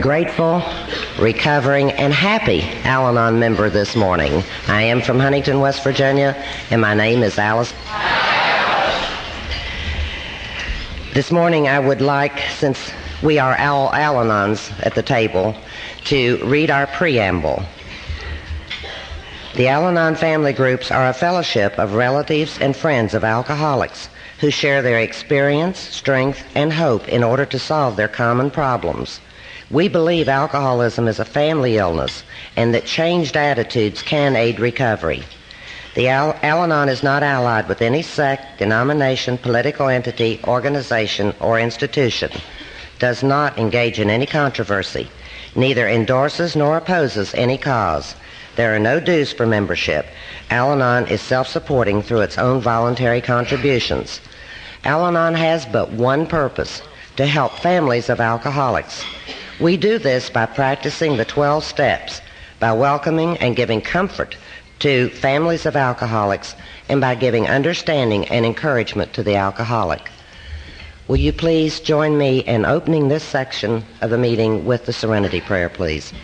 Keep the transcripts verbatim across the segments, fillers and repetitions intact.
Grateful, recovering, and happy Al-Anon member this morning. I am from Huntington, West Virginia, and my name is Alice. This morning I would like, since we are all Al-Anons at the table, to read our preamble. The Al-Anon family groups are a fellowship of relatives and friends of alcoholics who share their experience, strength, and hope in order to solve their common problems. We believe alcoholism is a family illness and that changed attitudes can aid recovery. The Al- Al-Anon is not allied with any sect, denomination, political entity, organization, or institution, does not engage in any controversy, neither endorses nor opposes any cause. There are no dues for membership. Al-Anon is self-supporting through its own voluntary contributions. Al-Anon has but one purpose, to help families of alcoholics. We do this by practicing the twelve steps, by welcoming and giving comfort to families of alcoholics, and by giving understanding and encouragement to the alcoholic. Will you please join me in opening this section of the meeting with the Serenity Prayer, please?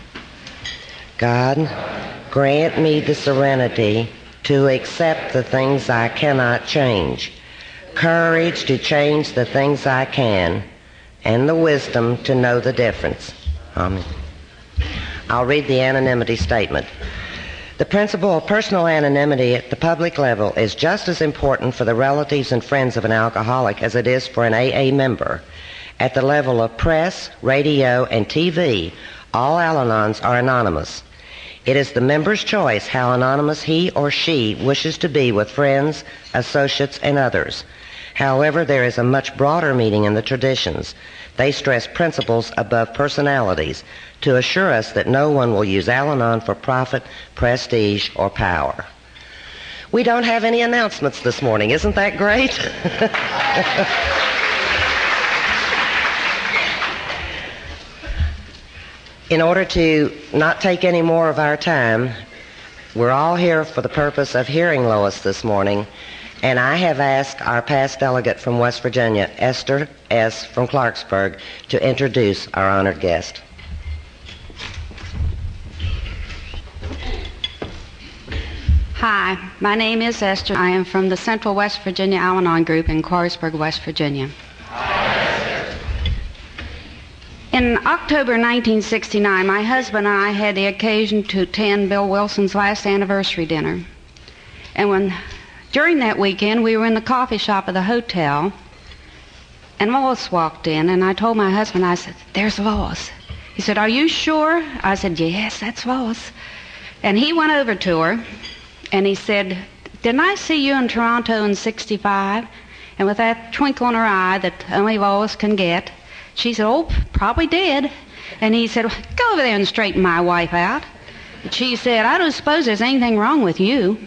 God, grant me the serenity to accept the things I cannot change, courage to change the things I can, and the wisdom to know the difference. Amen. I'll read the anonymity statement. The principle of personal anonymity at the public level is just as important for the relatives and friends of an alcoholic as it is for an A A member. At the level of press, radio, and T V, all Al-Anons are anonymous. It is the member's choice how anonymous he or she wishes to be with friends, associates, and others. However, there is a much broader meaning in the traditions. They stress principles above personalities to assure us that no one will use Al-Anon for profit, prestige, or power. We don't have any announcements this morning. Isn't that great? In order to not take any more of our time, we're all here for the purpose of hearing Lois this morning. And I have asked our past delegate from West Virginia, Esther S. from Clarksburg, to introduce our honored guest. Hi, my name is Esther. I am from the Central West Virginia Al-Anon group in Clarksburg, West Virginia. In October nineteen sixty-nine, my husband and I had the occasion to attend Bill Wilson's last anniversary dinner. And when During that weekend, we were in the coffee shop of the hotel, and Lois walked in, and I told my husband, I said, "There's Lois." He said, "Are you sure?" I said, "Yes, that's Lois." And he went over to her, and he said, "Didn't I see you in Toronto in sixty-five? And with that twinkle in her eye that only Lois can get, she said, "Oh, probably did." And he said, "Go over there and straighten my wife out." And she said, "I don't suppose there's anything wrong with you."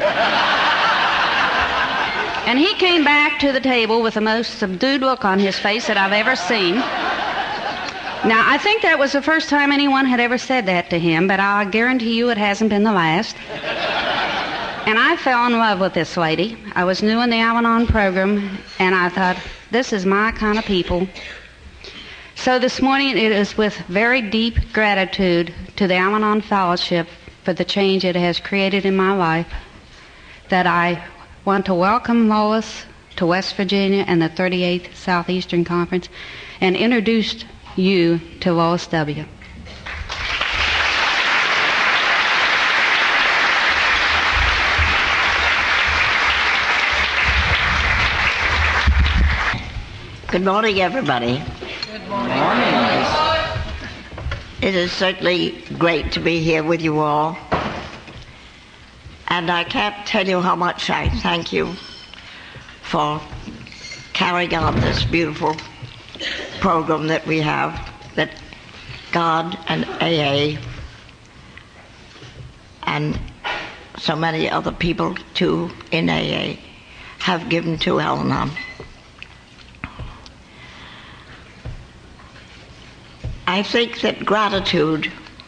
And he came back to the table with the most subdued look on his face that I've ever seen. Now, I think that was the first time anyone had ever said that to him, but I guarantee you it hasn't been the last. And I fell in love with this lady. I was new in the Al-Anon program, and I thought, this is my kind of people. So this morning it is with very deep gratitude to the Al-Anon Fellowship for the change it has created in my life that I want to welcome Lois to West Virginia and the thirty-eighth Southeastern Conference and introduce you to Lois W. Good morning, everybody. Good morning. morning. It is certainly great to be here with you all. And I can't tell you how much I thank you for carrying on this beautiful program that we have, that God and A A and so many other people too in A A have given to Al-Anon. I think that gratitude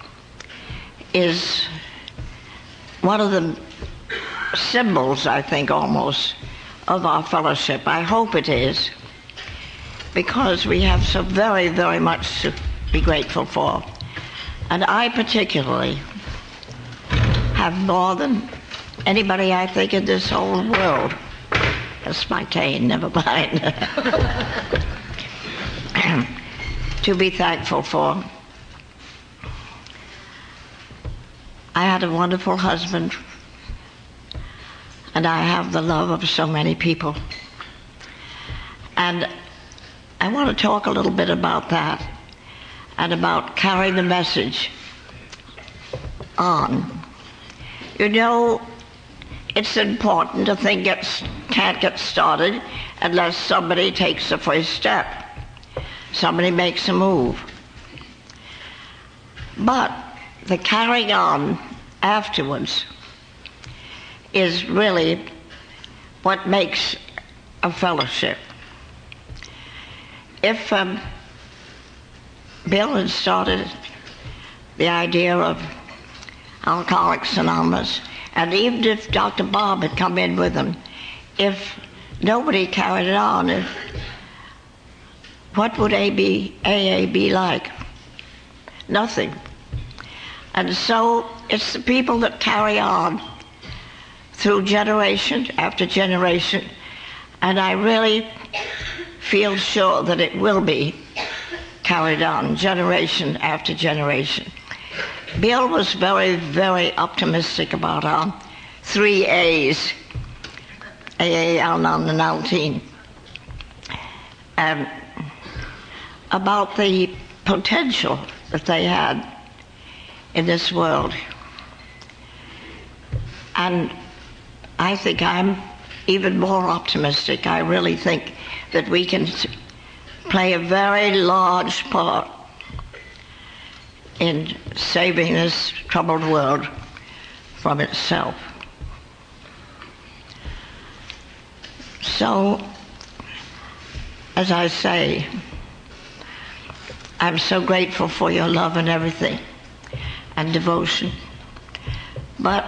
is one of the symbols, I think, almost, of our fellowship. I hope it is, because we have so very, very much to be grateful for. And I particularly have more than anybody I think in this whole world. That's my cane, never mind. To be thankful for. I had a wonderful husband, and I have the love of so many people. And I want to talk a little bit about that and about carrying the message on. You know, it's important. A thing gets, can't get started unless somebody takes the first step. Somebody makes a move. But the carrying on afterwards is really what makes a fellowship. If um, Bill had started the idea of Alcoholics Anonymous, and even if Doctor Bob had come in with him, if nobody carried it on, if, what would A A be like? Nothing. And so it's the people that carry on through generation after generation, and I really feel sure that it will be carried on generation after generation. Bill was very, very optimistic about our three A's, A A, Al-Anon, and Al-Teen, um, about the potential that they had in this world. And I think I'm even more optimistic. I really think that we can play a very large part in saving this troubled world from itself. So, as I say, I'm so grateful for your love and everything, and devotion. But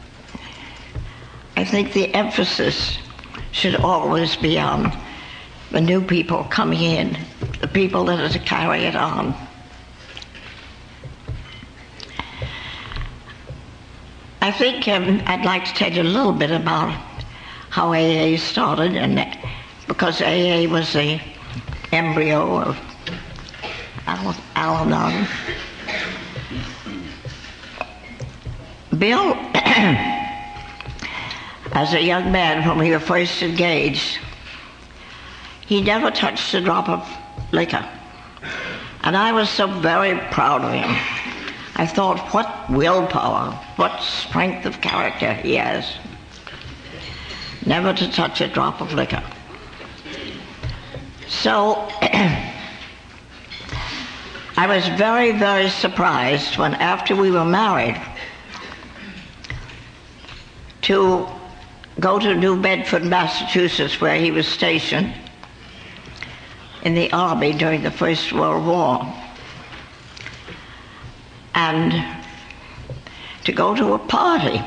I think the emphasis should always be on the new people coming in, the people that are to carry it on. I think um, I'd like to tell you a little bit about how A A started, and that, because A A was the embryo of Al- Al-Anon. Bill, as a young man when we were first engaged, he never touched a drop of liquor. And I was so very proud of him. I thought, what willpower, what strength of character he has. Never to touch a drop of liquor. So, I was very, very surprised when, after we were married, to go to New Bedford, Massachusetts, where he was stationed in the Army during the First World War, and to go to a party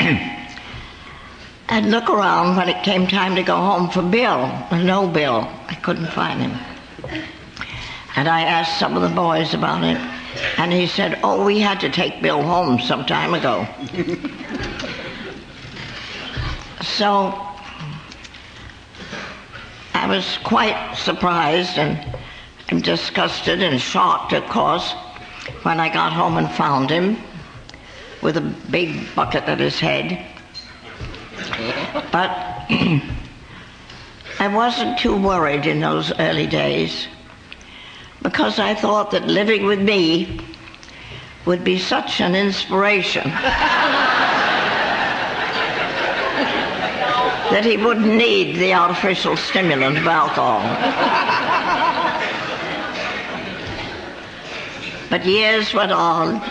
and look around when it came time to go home for Bill. No Bill. I couldn't find him. And I asked some of the boys about it, and he said, oh, we had to take Bill home some time ago. So I was quite surprised and, and disgusted and shocked, of course, when I got home and found him with a big bucket at his head. But I wasn't too worried in those early days, because I thought that living with me would be such an inspiration that he wouldn't need the artificial stimulant of alcohol. But years went on,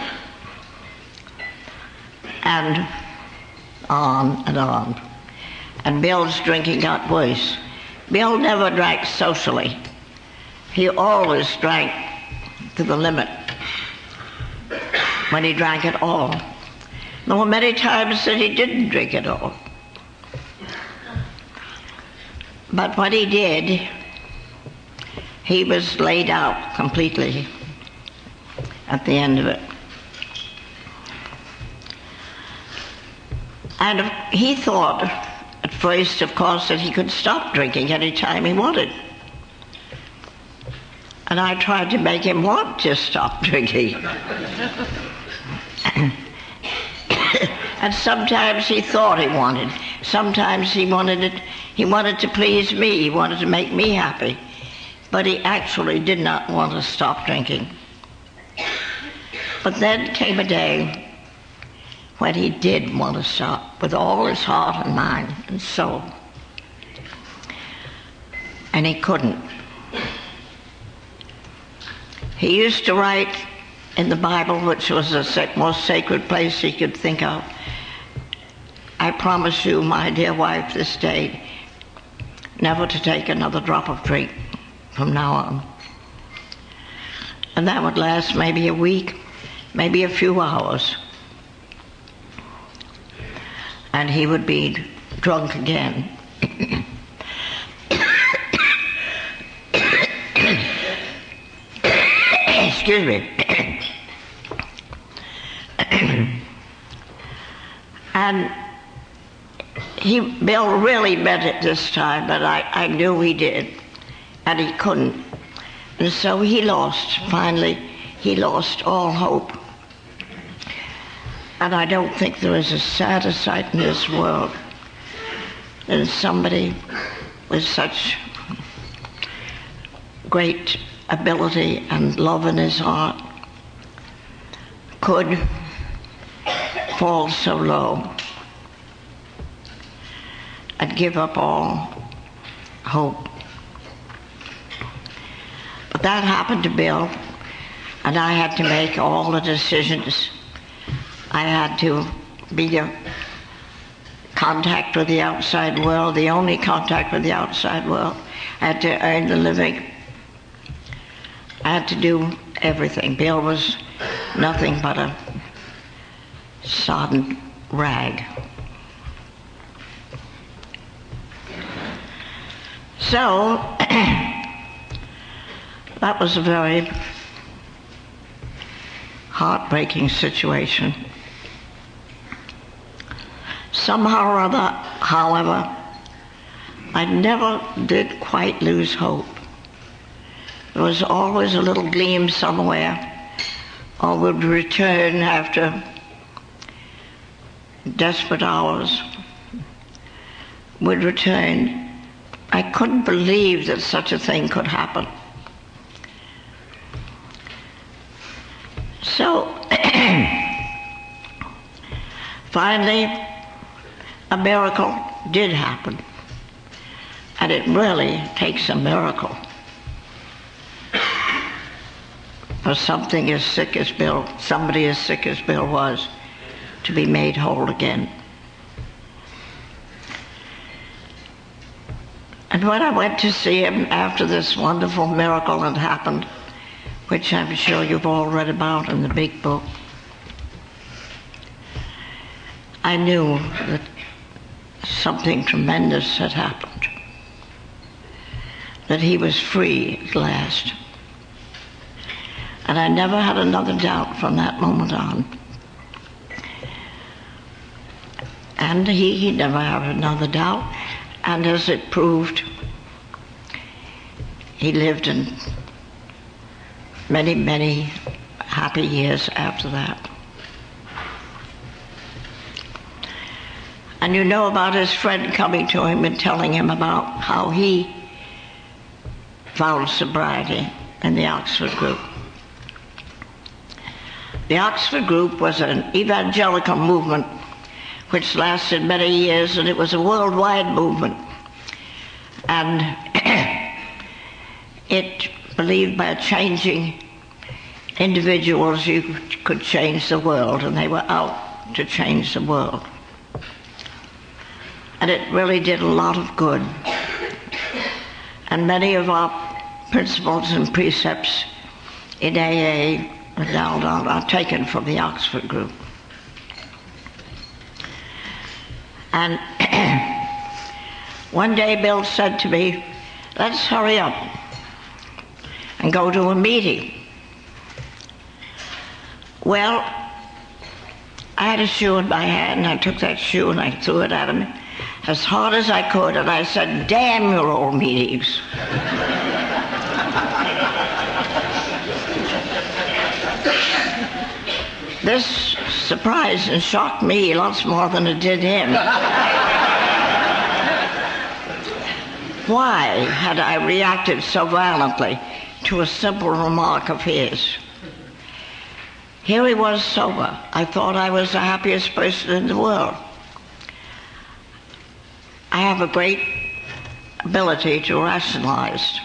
and on and on. And Bill's drinking got worse. Bill never drank socially. He always drank to the limit when he drank at all. There were many times that he didn't drink at all. But when he did, he was laid out completely. at the end of it. And he thought at first, of course, that he could stop drinking any time he wanted. And I tried to make him want to stop drinking. And sometimes he thought he wanted. Sometimes he wanted it. He wanted to please me. He wanted to make me happy. But he actually did not want to stop drinking. But then came a day when he did want to stop with all his heart and mind and soul. And he couldn't. He used to write in the Bible, which was the most sacred place he could think of, "I promise you, my dear wife, this day, never to take another drop of drink from now on." And that would last maybe a week, maybe a few hours. And he would be drunk again. Excuse me. And he, Bill really meant it this time, but I, I knew he did. And he couldn't. And so he lost, finally, he lost all hope. And I don't think there is a sadder sight in this world than somebody with such great ability and love in his heart could fall so low and give up all hope. But that happened to Bill, and I had to make all the decisions. I had to be in contact with the outside world, the only contact with the outside world. I had to earn the living. I had to do everything. Bill was nothing but a sodden rag. So, that was a very heartbreaking situation. Somehow or other, however, I never did quite lose hope. There was always a little gleam somewhere, or would return after desperate hours, would return. I couldn't believe that such a thing could happen. So, finally, a miracle did happen. And it really takes a miracle for something as sick as Bill, somebody as sick as Bill was, to be made whole again. And when I went to see him after this wonderful miracle had happened, which I'm sure you've all read about in the big book, I knew that something tremendous had happened, that he was free at last. And I never had another doubt from that moment on. And he, he never had another doubt. And as it proved, he lived in many, many happy years after that. And you know about his friend coming to him and telling him about how he found sobriety in the Oxford group. The Oxford group was an evangelical movement which lasted many years, and it was a worldwide movement. And it believed by changing individuals you could change the world, and they were out to change the world. And it really did a lot of good. And many of our principles and precepts in A A and Al-Anon are taken from the Oxford group. And one day Bill said to me, "Let's hurry up and go to a meeting." Well, I had a shoe in my hand, and I took that shoe and I threw it at him as hard as I could, and I said, "Damn your old meetings." This surprised and shocked me lots more than it did him. Why had I reacted so violently to a simple remark of his? Here he was sober. I thought I was the happiest person in the world. I have a great ability to rationalize.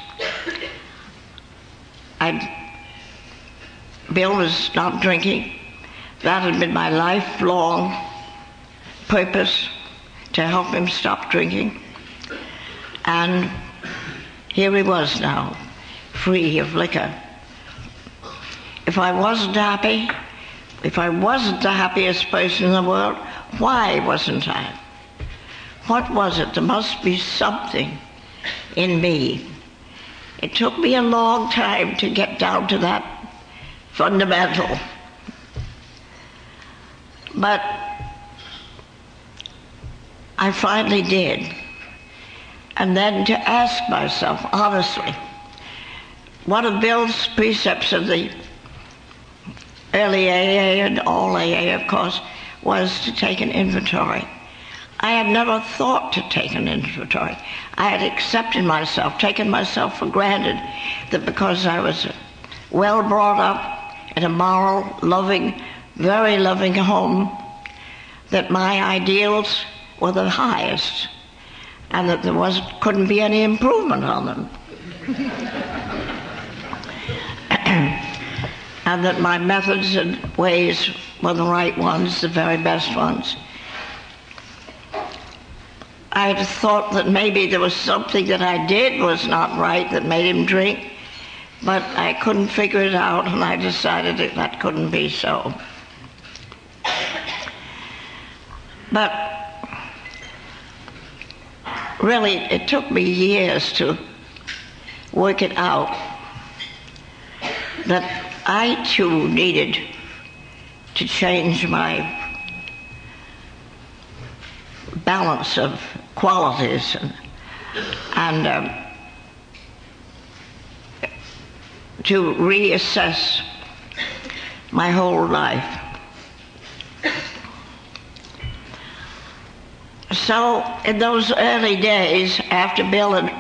I'd, Bill was not drinking. That had been my lifelong purpose, to help him stop drinking. And here he was now, free of liquor. If I wasn't happy, if I wasn't the happiest person in the world, why wasn't I? What was it? There must be something in me. It took me a long time to get down to that fundamental. But I finally did. And then to ask myself, honestly, one of Bill's precepts of the early A A and all A A, of course, was to take an inventory. I had never thought to take an inventory. I had accepted myself, taken myself for granted, that because I was well brought up in a moral, loving, very loving home, that my ideals were the highest, and that there was couldn't be any improvement on them. And that my methods and ways were the right ones, the very best ones. I had thought that maybe there was something that I did was not right that made him drink, but I couldn't figure it out, and I decided that that couldn't be so. But really, it took me years to work it out that I too needed to change my balance of qualities and, and um, to reassess my whole life. So in those early days, after Bill and,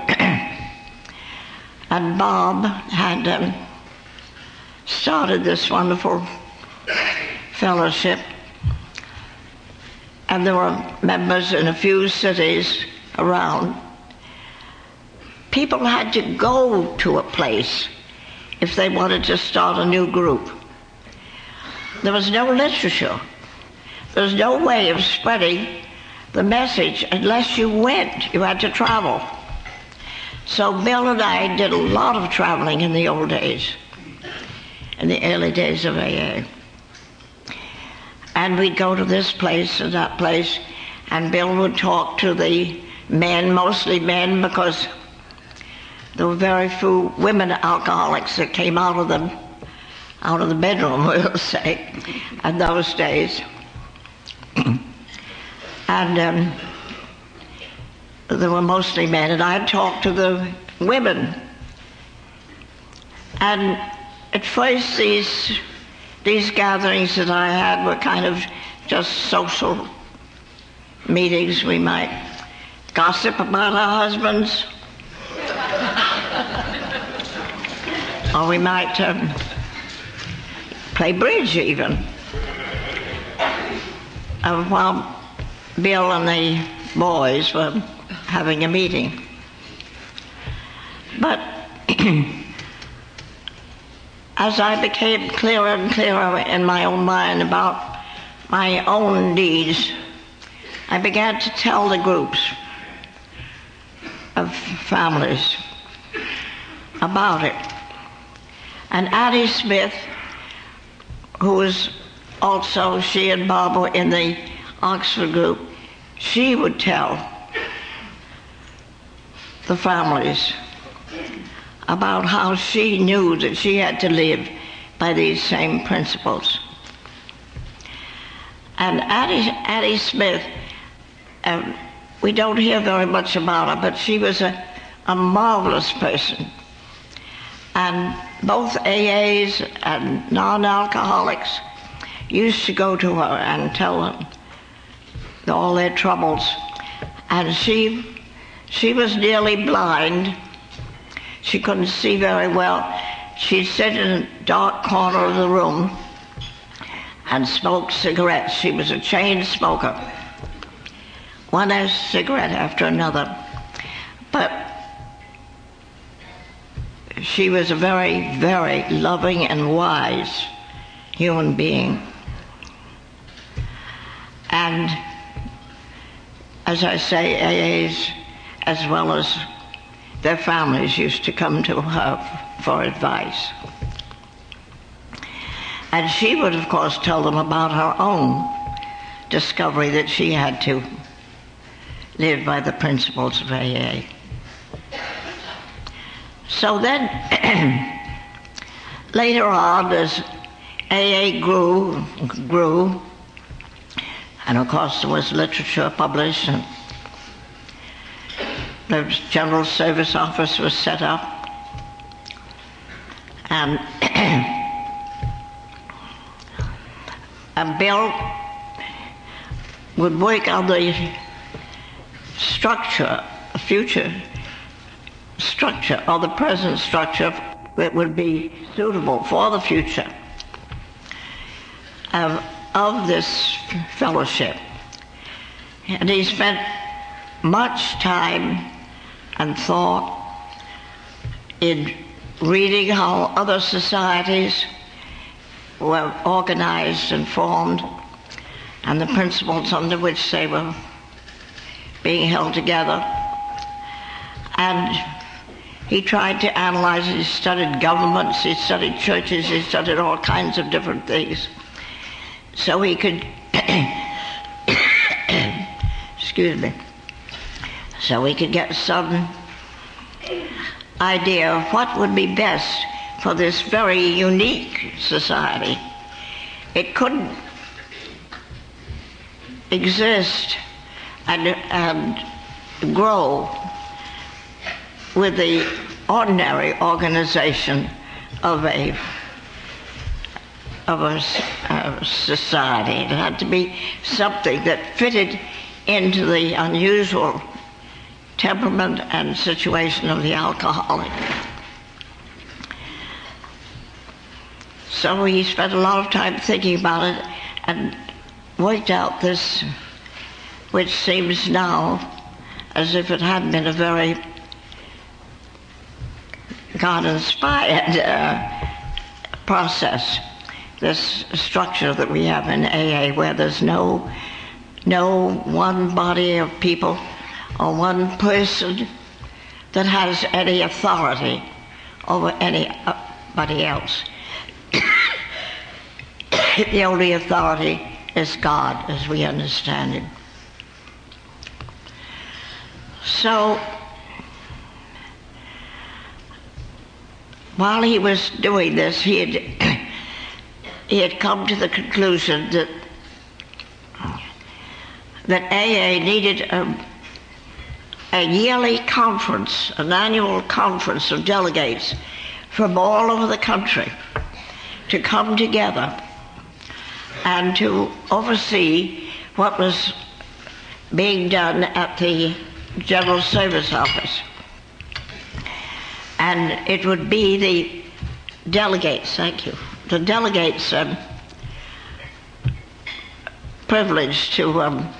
and Bob had um, started this wonderful fellowship, and there were members in a few cities around, people had to go to a place if they wanted to start a new group. There was no literature. There was no way of spreading the message unless you went. You had to travel. So Bill and I did a lot of traveling in the old days, in the early days of A A. And we'd go to this place and that place, and Bill would talk to the men, mostly men, because there were very few women alcoholics that came out of them, out of the bedroom, we'll say, in those days. And um, there were mostly men, and I'd talk to the women. And at first, these these gatherings that I had were kind of just social meetings. We might gossip about our husbands, or we might um, play bridge even. Uh, while Bill and the boys were having a meeting. But as I became clearer and clearer in my own mind about my own needs, I began to tell the groups of families about it. And Addie Smith, who was also, she and Bob were in the Oxford group, she would tell the families about how she knew that she had to live by these same principles. And Addie, Addie Smith, um, we don't hear very much about her, but she was a, a marvelous person. And both A As and non-alcoholics used to go to her and tell them all their troubles. And she, she was nearly blind. She couldn't see very well. She'd sit in a dark corner of the room and smoke cigarettes. She was a chain smoker, one a cigarette after another. But she was a very, very loving and wise human being. And as I say, A As as well as their families used to come to her for advice. And she would, of course, tell them about her own discovery that she had to live by the principles of A A. So then, later on, as A A grew, grew, and of course there was literature published, and the General Service Office was set up, and and Bill would work on the structure, future structure, or the present structure that would be suitable for the future of, of this fellowship. And he spent much time and thought in reading how other societies were organized and formed, and the principles under which they were being held together. And he tried to analyze it. He studied governments, he studied churches, he studied all kinds of different things. So he could, excuse me, so he could get some idea of what would be best for this very unique society. It couldn't exist and, and grow with the ordinary organization of a of a, a society. It had to be something that fitted into the unusual temperament and situation of the alcoholic. So he spent a lot of time thinking about it and worked out this, which seems now as if it had been a very God-inspired uh, process, this structure that we have in A A, where there's no, no one body of people or one person that has any authority over anybody else. The only authority is God, as we understand it. So, while he was doing this, he had, he had come to the conclusion that, that A A needed a, a yearly conference, an annual conference of delegates from all over the country to come together and to oversee what was being done at the General Service Office. And it would be the delegates, thank you, the delegates' um, privilege to um,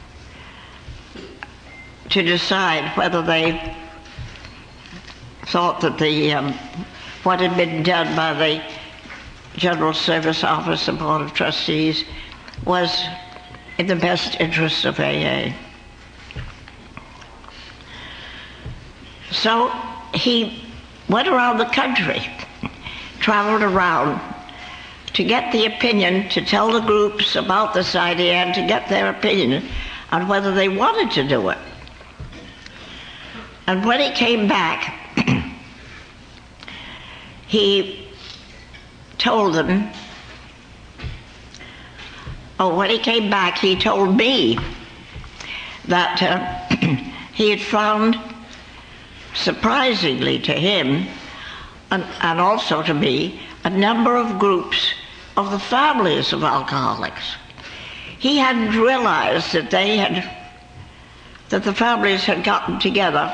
to decide whether they thought that the um, what had been done by the General Service Office and Board of Trustees was in the best interest of A A. So he went around the country, traveled around to get the opinion, to tell the groups about this idea and to get their opinion on whether they wanted to do it. And when he came back, he told them oh, when he came back, he told me that uh, he had found, surprisingly to him, and, and also to me, a number of groups of the families of alcoholics. He hadn't realized that they had, that the families had gotten together.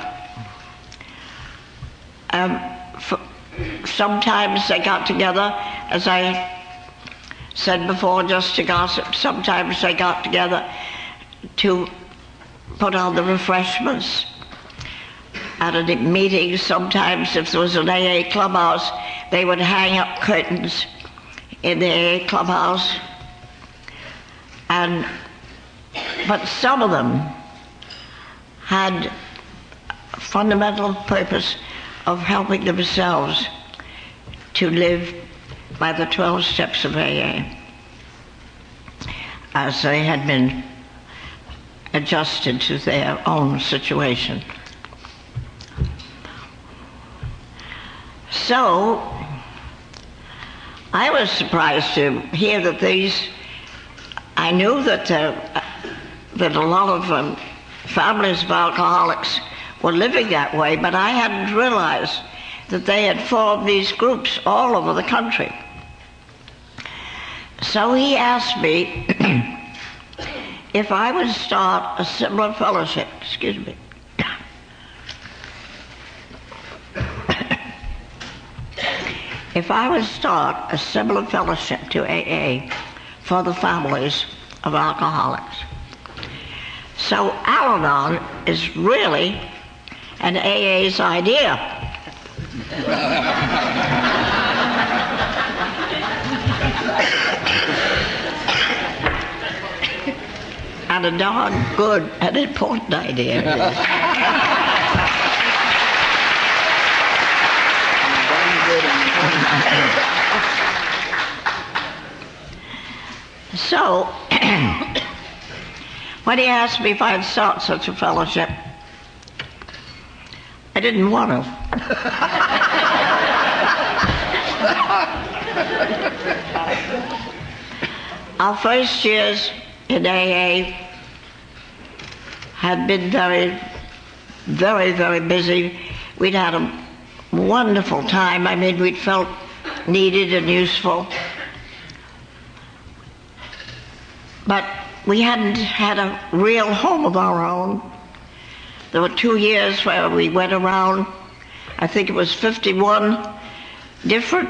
Um, for, sometimes they got together, as I said before, just to gossip. Sometimes they got together to put on the refreshments at a meeting. Sometimes, if there was an A A clubhouse, they would hang up curtains in the A A clubhouse. And, but some of them had a fundamental purpose of helping themselves to live by the twelve steps of A A, as they had been adjusted to their own situation. So, I was surprised to hear that these, I knew that, uh, that a lot of um, families of alcoholics were living that way, but I hadn't realized that they had formed these groups all over the country. So he asked me if I would start a similar fellowship, excuse me. If I would start a similar fellowship to A A for the families of alcoholics. So Al-Anon is really an A A's idea. And a darn good and important idea. So, when he asked me if I'd start such a fellowship, I didn't want to. Our first years in A A had been very, very, very busy. We'd had a wonderful time. I mean, we'd felt needed and useful. But we hadn't had a real home of our own. There were two years where we went around, I think it was fifty-one different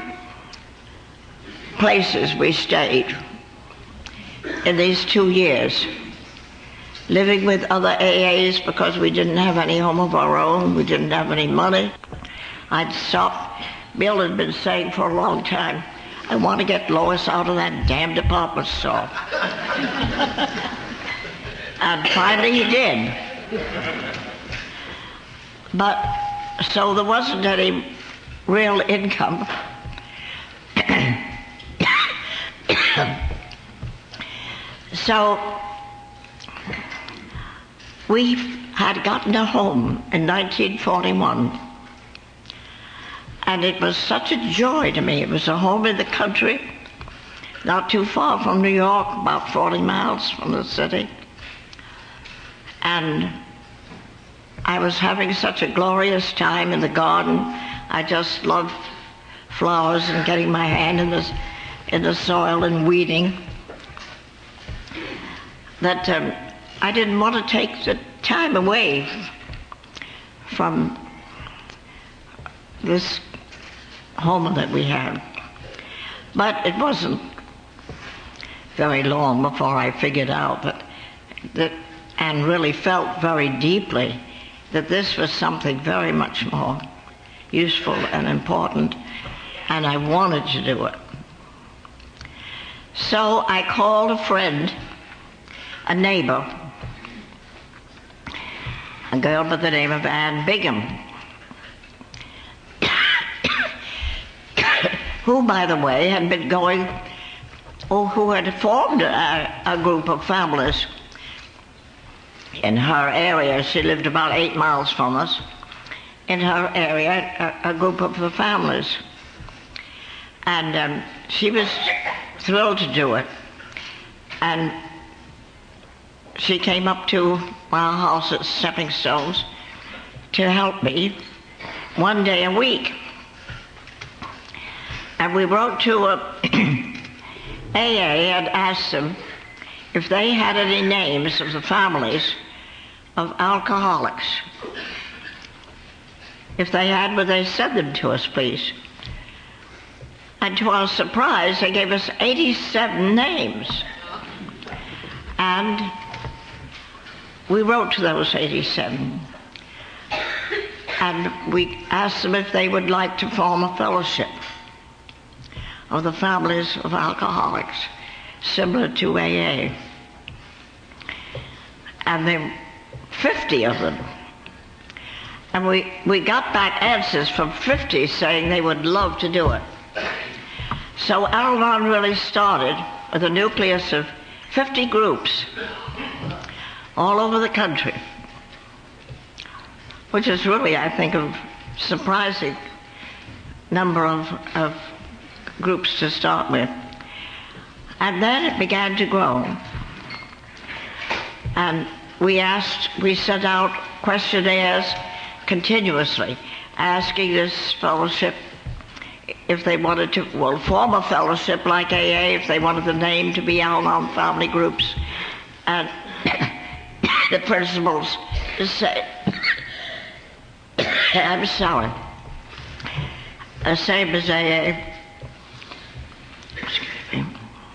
places we stayed in these two years, living with other A As because we didn't have any home of our own, we didn't have any money. I'd stopped. Bill had been saying for a long time, I want to get Lois out of that damn department store. And finally he did. But, so there wasn't any real income. So, we had gotten a home in nineteen forty-one. And it was such a joy to me. It was a home in the country, not too far from New York, about forty miles from the city. And I was having such a glorious time in the garden. I just loved flowers and getting my hand in the, in the soil and weeding. That um, I didn't want to take the time away from this home that we had. But it wasn't very long before I figured out that, that and really felt very deeply that this was something very much more useful and important, and I wanted to do it. So I called a friend, a neighbor, a girl by the name of Ann Bigham, who, by the way, had been going, or who had formed a, a group of families in her area. She lived about eight miles from us. In her area, a, a group of the families. And um, she was thrilled to do it. And she came up to our house at Stepping Stones to help me one day a week. And we wrote to a A A and asked them if they had any names of the families of alcoholics. If they had, would they send them to us, please? And to our surprise, they gave us eighty-seven names. And we wrote to those eighty-seven. And we asked them if they would like to form a fellowship of the families of alcoholics, similar to A A. And there were fifty of them. And we, we got back answers from fifty saying they would love to do it. So Al-Anon really started with a nucleus of fifty groups all over the country, which is really, I think, a surprising number of, of groups to start with. And then it began to grow. And we asked, we sent out questionnaires continuously, asking this fellowship if they wanted to, well, form a fellowship like A A, if they wanted the name to be Al-Anon Family Groups. And the principals to say, I'm sorry, the same as A A. Excuse me.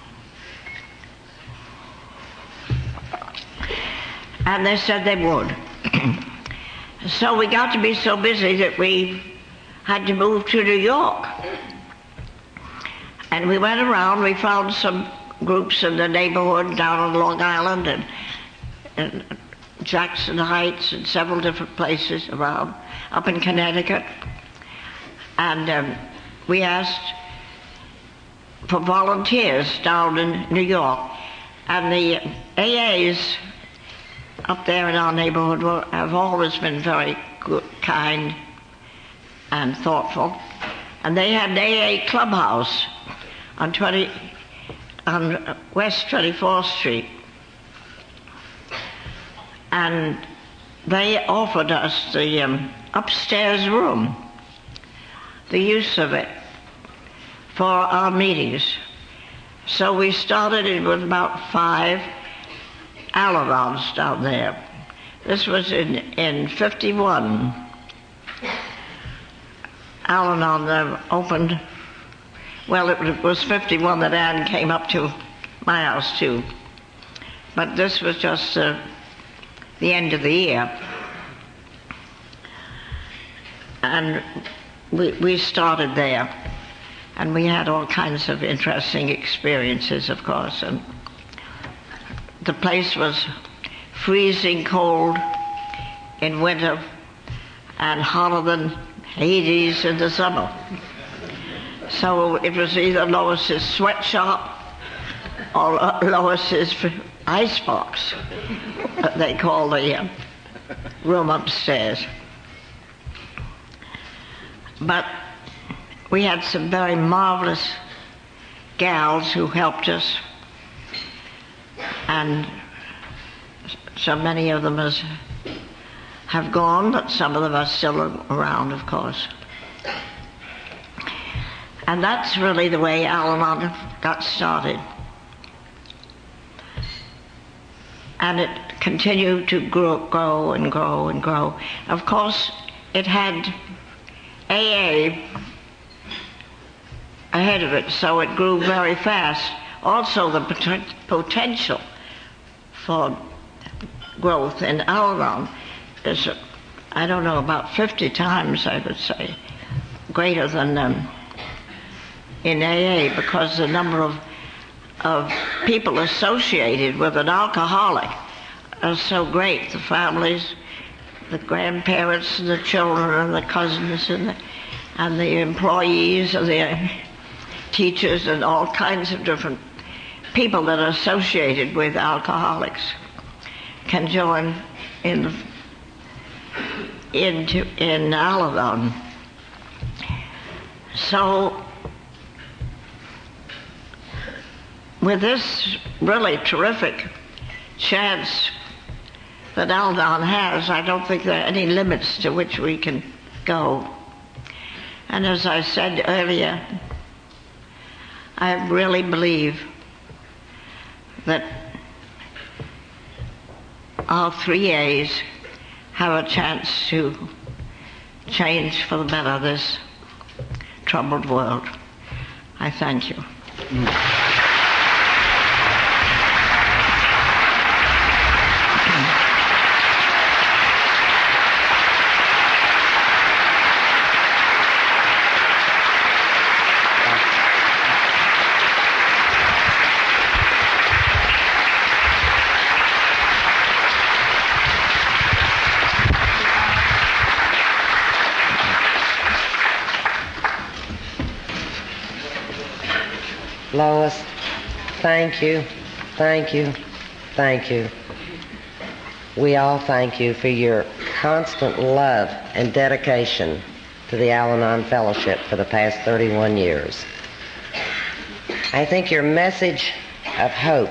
And they said they would. So we got to be so busy that we had to move to New York. And we went around, we found some groups in the neighborhood down on Long Island and, and Jackson Heights and several different places around, up in Connecticut. And um, we asked for volunteers down in New York. And the A As up there in our neighborhood were, have always been very good, kind, and thoughtful. And they had an A A clubhouse on twenty on West twenty-fourth Street. And they offered us the um, upstairs room, the use of it for our meetings. So we started it with about five Al-Anons down there. This was in, in fifty-one. Al-Anon uh, opened, well, it was fifty-one that Ann came up to my house too. But this was just uh, the end of the year. And we, we started there. And we had all kinds of interesting experiences, of course. And the place was freezing cold in winter and hotter than Hades in the summer. So it was either Lois's sweatshop or Lois's icebox, they call the uh, room upstairs. But we had some very marvelous gals who helped us, and so many of them has, have gone, but some of them are still around, of course. And that's really the way Al-Anon got started. And it continued to grow, grow and grow and grow. Of course, it had A A ahead of it, so it grew very fast. Also, the pot- potential for growth in Al-Anon is, I don't know, about fifty times, I would say, greater than um, in A A, because the number of, of people associated with an alcoholic are so great. The families, the grandparents, and the children, and the cousins, and the, and the employees, and the teachers, and all kinds of different people that are associated with alcoholics can join in into in Al-Anon. So with this really terrific chance that Al-Anon has, I don't think there are any limits to which we can go. And as I said earlier, I really believe that our three A's have a chance to change for the better this troubled world. I thank you. Mm. Lois, thank you, thank you, thank you. We all thank you for your constant love and dedication to the Al-Anon Fellowship for the past thirty-one years. I think your message of hope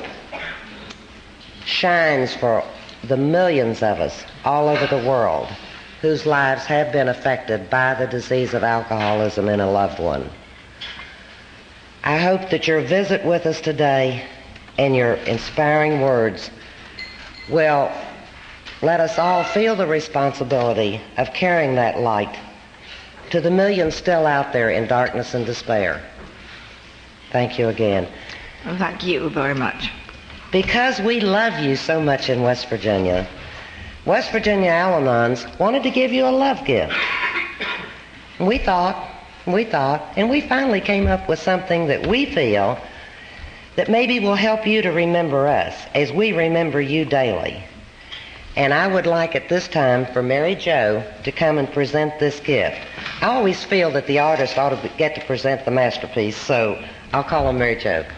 shines for the millions of us all over the world whose lives have been affected by the disease of alcoholism in a loved one. I hope that your visit with us today and your inspiring words will let us all feel the responsibility of carrying that light to the millions still out there in darkness and despair. Thank you again. Thank you very much. Because we love you so much in West Virginia, West Virginia Al-Anons wanted to give you a love gift. We thought We thought, and we finally came up with something that we feel that maybe will help you to remember us as we remember you daily. And I would like at this time for Mary Jo to come and present this gift. I always feel that the artist ought to get to present the masterpiece, so I'll call on Mary Jo.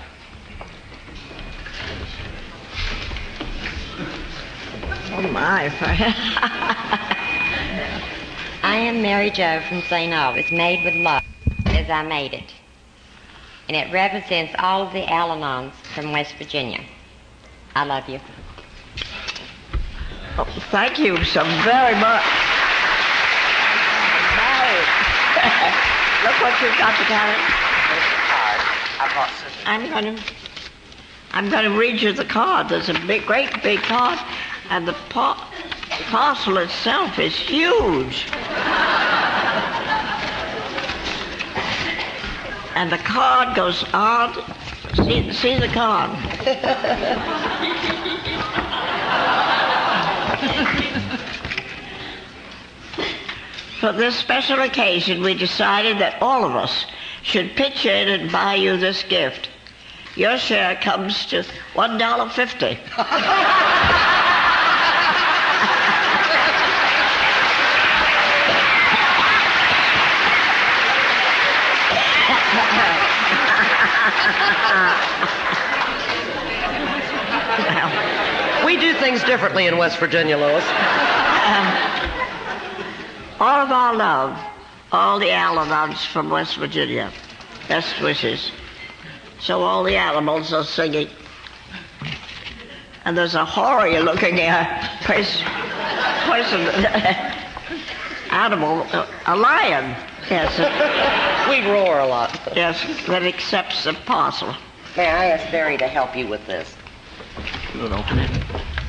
Oh my. I am Mary Jo from Saint Albans, made with love as I made it. And it represents all of the Al-Anons from West Virginia. I love you. Oh, thank you so very much. Look what you've got to carry. There's the card. I bought scissors. I'm going to, I'm going to read you the card. There's a big, great big card, and the pot. The parcel itself is huge. And the card goes on. See, see the card. For this special occasion, we decided that all of us should pitch in and buy you this gift. Your share comes to one dollar fifty. We do things differently in West Virginia, Lois. Um, all of our love, all the Al-Anons from West Virginia, best wishes. So all the animals are singing. And there's a hoary looking uh, person, person animal, a lion, yes. We roar a lot. Yes, that accepts the parcel. May I ask Barry to help you with this? You'll open it.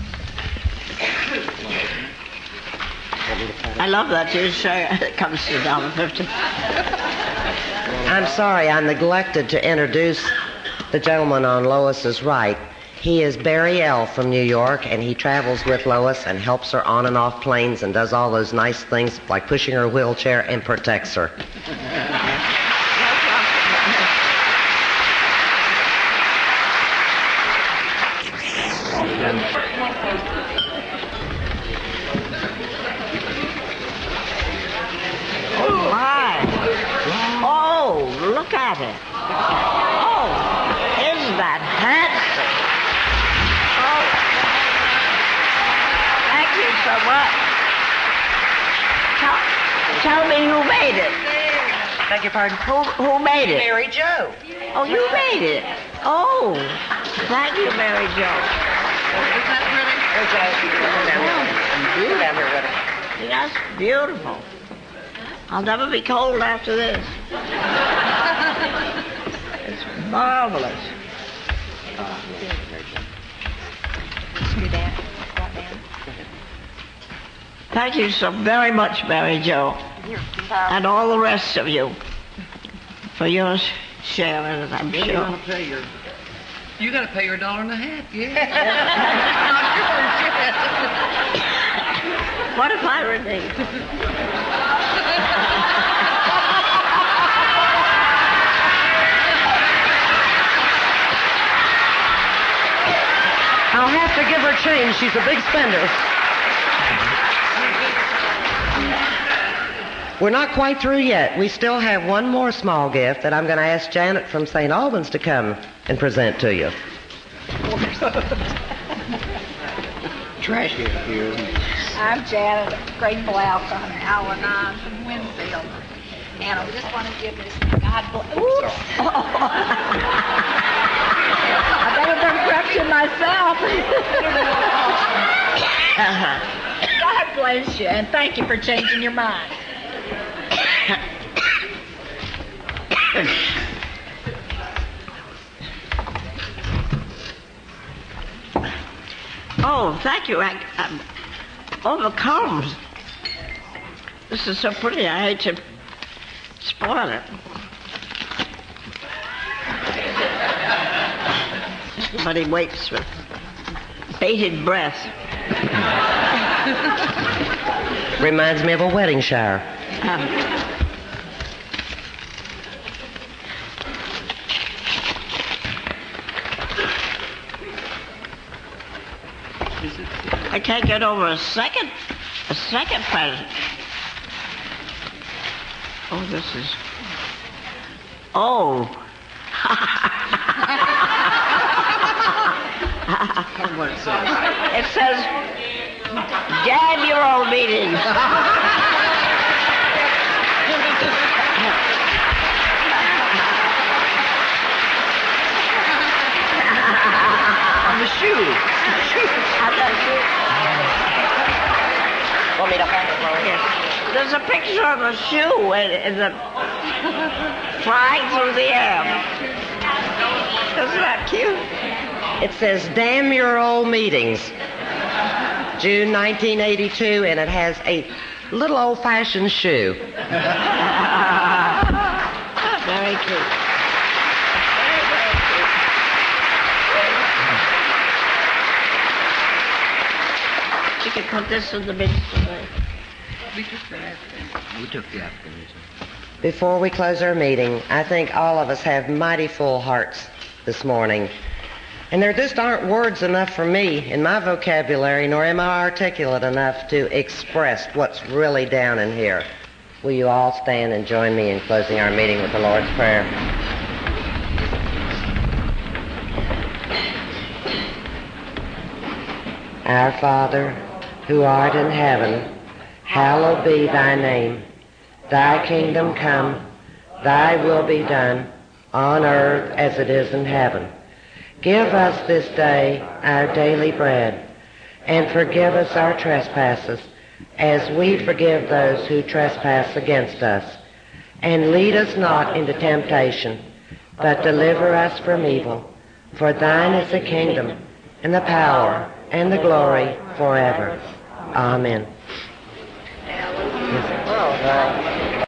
I love that you say it comes to one dollar fifty. I'm sorry, I neglected to introduce the gentleman on Lois's right. He is Barry L. from New York, and he travels with Lois and helps her on and off planes and does all those nice things like pushing her wheelchair and protects her. Oh, my. Oh, look at it. Oh, isn't that handsome? Oh, thank you so much. Tell, tell me who made it. Beg your pardon? Who, who made it? Mary Jo. Oh, you made it. Oh, thank you, Mary Jo. Isn't that pretty? That's beautiful. I'll never be cold after this. It's marvelous. Thank you so very much, Mary Jo, and all the rest of you for your share in it, I'm You're sure. gonna pay your. You got to pay your dollar and a half, yeah. What if I renege? I'll have to give her change. She's a big spender. We're not quite through yet. We still have one more small gift that I'm going to ask Janet from Saint Albans to come and present to you. Trashy up here, isn't it? I'm Janet, Grateful Alpha, Al-Anon from Winfield. And I just want to give this God bless. I better done correction myself. God bless you, and thank you for changing your mind. Oh, thank you. I, I'm overcome. This is so pretty. I hate to spoil it. Everybody waits with bated breath. Reminds me of a wedding shower. Um, I can't get over a second, a second present. Oh, this is. Oh. What it says. It says, "Damn your old meetings." On the shoe. Want me to hold it, Lauren? Yes. There's a picture of a shoe and, and the flying through the air. Isn't that cute? It says, "Damn your old meetings." June nineteen eighty-two, and it has a little old-fashioned shoe. Very cute. Very, very cute. You can put this in the midst of it. We took the African. We took the African. Before we close our meeting, I think all of us have mighty full hearts this morning. And there just aren't words enough for me in my vocabulary, nor am I articulate enough to express what's really down in here. Will you all stand and join me in closing our meeting with the Lord's Prayer? Our Father, who art in heaven, hallowed be thy name. Thy kingdom come, thy will be done, on earth as it is in heaven. Give us this day our daily bread, and forgive us our trespasses, as we forgive those who trespass against us. And lead us not into temptation, but deliver us from evil. For thine is the kingdom, and the power, and the glory forever. Amen. Yes.